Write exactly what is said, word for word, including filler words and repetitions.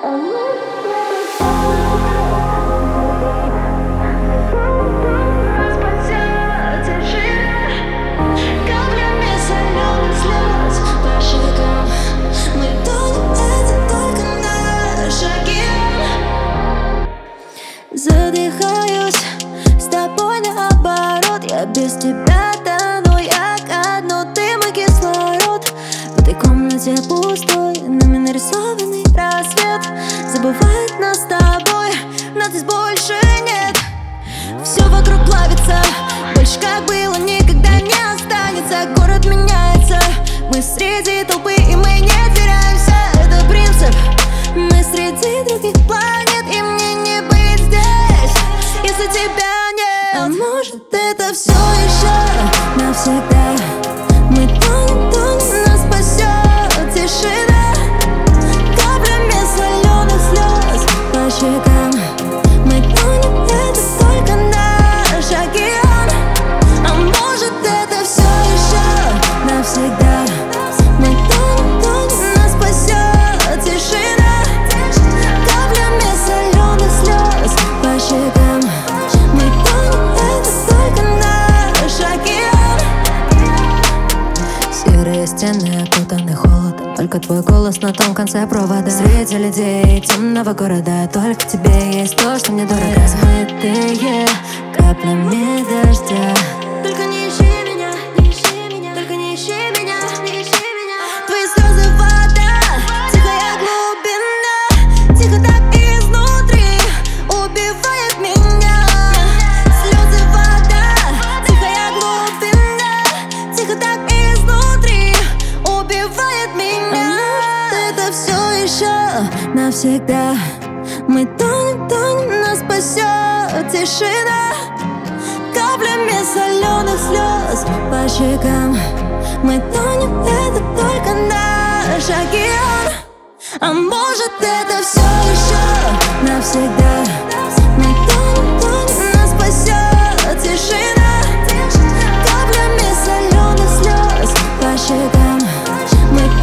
Задыхаюсь с тобой наоборот. Я без тебя тону, я ко дну, ты мой кислород. В этой комнате пустой, нами нарисованный рассвет забывает нас с тобой, нас здесь больше нет. Все вокруг плавится, больше как было никогда не останется. Город меняется, мы среди толпы и мы не теряемся. Это принцип, мы среди других планет, и мне не быть здесь, если тебя нет. А может это все еще навсегда? Мы тонем, тонем, нас спасет тишина каплями соленых слез по щекам. Мы тонем, это только наш океан. А может это все еще навсегда? Мы тонем, тонем, нас спасет тишина каплями соленых слез по щекам. Мы тонем, это только наш океан. Серые стены, окутаны холодом, только твой голос на том конце провода. Среди людей темного города только тебе есть то, что мне дорого. Размытые каплями дождя. Только не ищи меня, не ищи меня, только не ищи меня, не ищи меня. Твои слезы вода, тихая глубина, тихо так изнутри убивает меня. Слезы вода, тихая глубина, тихо так изнутри убивает меня. А может это все еще навсегда? Мы тонем, тонем, нас спасет тишина каплями соленых слез по щекам. Мы тонем, это только наш океан. А может это все еще навсегда? Мы тонем, тонем, нас спасет тишина каплями соленых слез по щекам. Мы